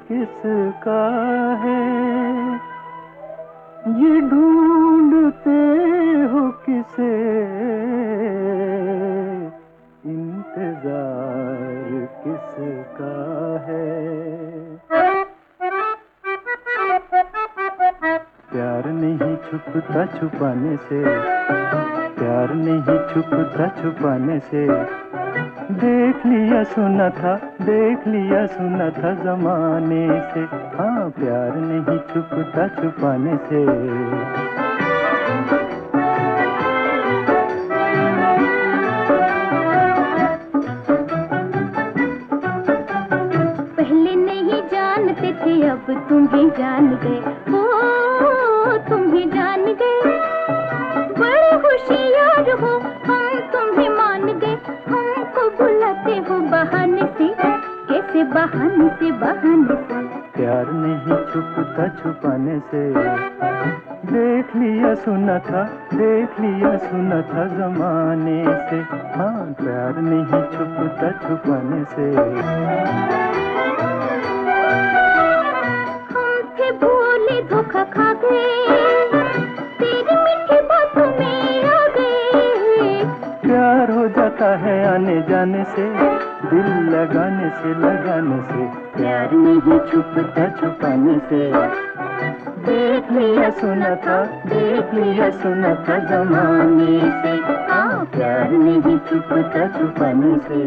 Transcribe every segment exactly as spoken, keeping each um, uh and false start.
किसका है, ये ढूंढते हो किसे, इंतजार किसका है। प्यार नहीं छुपता छुपाने से, प्यार नहीं छुपता छुपाने से। देख लिया सुना था, देख लिया सुना था जमाने से। हाँ, प्यार नहीं छुपता छुपाने से। पहले नहीं जानते थे, अब तुम ही जान गए, ओ तुम ही जान गए। बड़े होशियार हो, हम तुम्हें मान गए। हमको बुलाते हो बहाने से, कैसे बहाने से बहाने से। प्यार नहीं छुपता छुपाने से। देख लिया सुना था, देख लिया सुना था जमाने से। हाँ, प्यार नहीं छुपता छुपाने से। हम थे भोले, धोखा खा गए, तेरी मीठी बातों में आ गए। प्यार हो जाता है आने जाने से, दिल लगाने से लगाने से। प्यार नहीं छुपता छुपाने से। देख लिया सुना था, देख लिया सुना था जमाने से। हाँ, प्यार नहीं छुपता छुपाने से।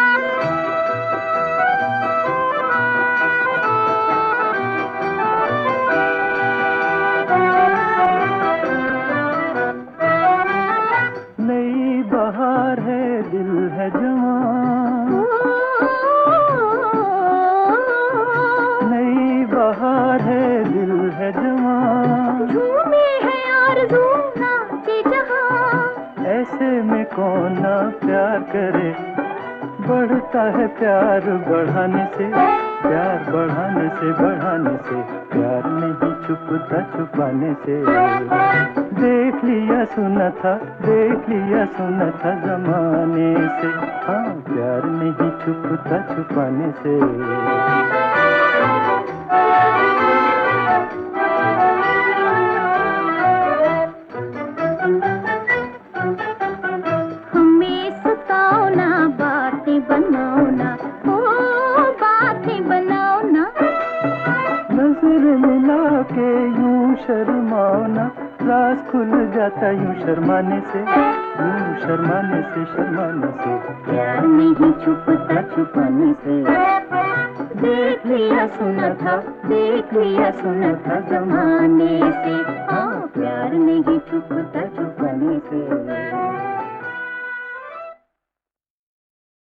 नई बहार है, दिल है जवान। नई बहार है, दिल है जवान। झूमे है आरज़ू, नाचे जहां। ऐसे में कौन ना प्यार करे। बढ़ता है प्यार बढ़ाने से, प्यार बढ़ाने से बढ़ाने से। प्यार नहीं छुपता छुपाने से। देख लिया सुना था, देख लिया सुना था जमाने से। हाँ, प्यार नहीं छुपता छुपाने से। हमें सताओ ना, बातें बनाओ ना, ओ बातें बनाओ ना। नजर मिला के यूं शर्माओ ना, राज खुल जाता यूं शर्माने से, यूं शर्माने से शर्माने से। प्यार नहीं छुपता छुपाने से। देख लिया सुना था, देख लिया सुना था जमाने से। हाँ, प्यार नहीं छुपता